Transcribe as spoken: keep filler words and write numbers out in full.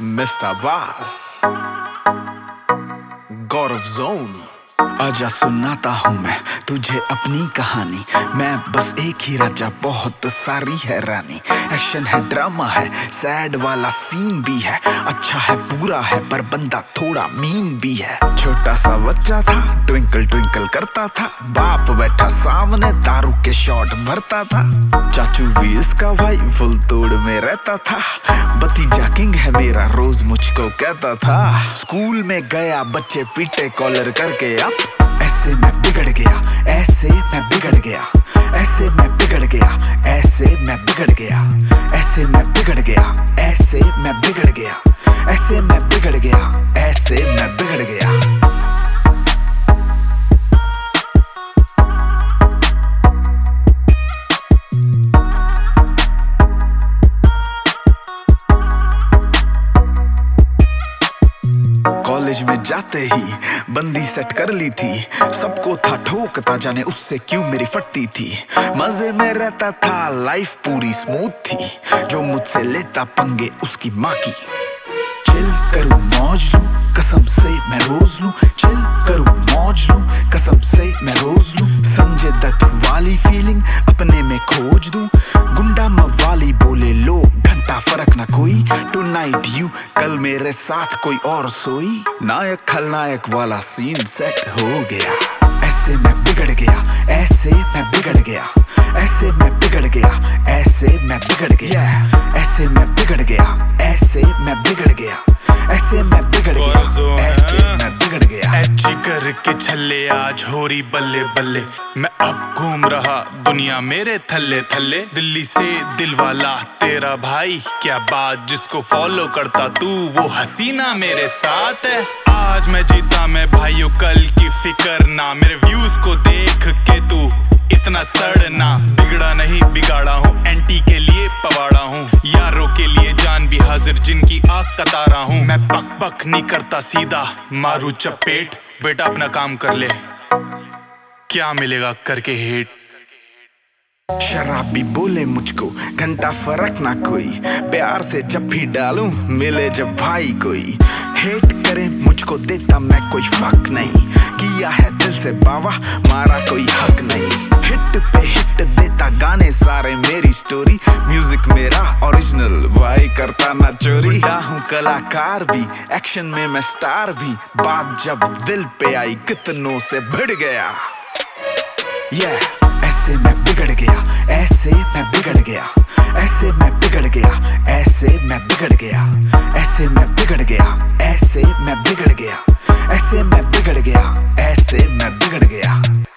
Mister बास, गौरव zone. आजा सुनाता हूँ मैं तुझे अपनी कहानी। मैं बस एक ही राजा, बहुत सारी है रानी। एक्शन है, ड्रामा है, सैड वाला सीन भी है। अच्छा है, बुरा है, पर बंदा थोड़ा मीन भी है। छोटा सा बच्चा था, ट्विंकल ट्विंकल करता था। बाप बैठा सामने, दारू के शॉट भरता था। चाचू भी इसका भाई, फुल तोड़ में रहता था। भतीजा किंग है मेरा, रोज मुझको कहता था। स्कूल में गया, बच्चे पीटे कॉलर करके। अब ऐसे मैं बिगड़ गया, ऐसे मैं बिगड़ गया, ऐसे मैं बिगड़ गया, ऐसे मैं बिगड़ गया, ऐसे मैं बिगड़ गया, ऐसे मैं बिगड़ गया, ऐसे मैं बिगड़ गया, ऐसे मैं बिगड़ गया। कॉलेज में जाते ही बंदी सेट कर ली थी। सबको था ठोकता, जाने उससे क्यों मेरी फटती थी। मजे में रहता था, लाइफ पूरी स्मूथ थी। जो मुझसे लेता पंगे, उसकी माँ की। चिल करूं मौज लूं, कसम से मैं रोज लूं। चिल करूं मौज लूं, कसम से मैं रोज लूं। संजय दत्त वाली फीलिंग अपने में खोज दूं। गुंडा मवाली बोले लोग, घंटा फर्क ना कोई। टुनाइट यू, कल मेरे साथ कोई और सोई। नायक खलनायक वाला सीन सेट हो गया। ऐसे मैं बिगड़ गया, ऐसे मैं बिगड़ गया, ऐसे मैं बिगड़ गया, ऐसे मैं बिगड़ गया, ऐसे मैं बिगड़ गया, ऐसे मैं बिगड़ गया, ऐसे मैं बिगड़ गया, ऐसे मैं बिगड़ गया। ऐची करके छल्ले आज हो रही बल्ले बल्ले। मैं अब घूम रहा दुनिया मेरे थल्ले थल्ले। दिल्ली से दिल वाला तेरा भाई, क्या बात, जिसको फॉलो करता तू वो हसीना मेरे साथ है। आज मैं जीता मैं भाइयों, कल की फिक्र ना। मेरे व्यूज को देख के तू इतना सड़ना। बिगड़ा नहीं बिगाड़ा हूँ, एंटी के लिए पवाड़ा हूँ। यारों के लिए जान भी हाजिर, जिनकी आँख का तारा हूँ। मैं पक पक नहीं करता, सीधा मारू चपेट। बेटा अपना काम कर ले, क्या मिलेगा करके हेट। शराबी बोले मुझको, घंटा फर्क ना कोई। प्यार से जब भी डालूं, मिले जब भाई कोई। हेट करे मुझको, देता मैं कोई फक नहीं। किया है दिल से बावा, मारा कोई हक नहीं। हिट पे हिट देता गाने सारे, मेरी स्टोरी। म्यूजिक मेरा ओरिजिनल, भाई करता ना चोरी। हूँ कलाकार भी, एक्शन में मैं स्टार भी। बात जब दिल पे आई, कितनों से भिड़ गया। yeah. ऐसे मैं बिगड़ गया, ऐसे मैं बिगड़ गया, ऐसे मैं बिगड़ गया, ऐसे मैं बिगड़ गया, ऐसे मैं बिगड़ गया, ऐसे मैं बिगड़ गया, ऐसे मैं बिगड़ गया, ऐसे मैं बिगड़ गया।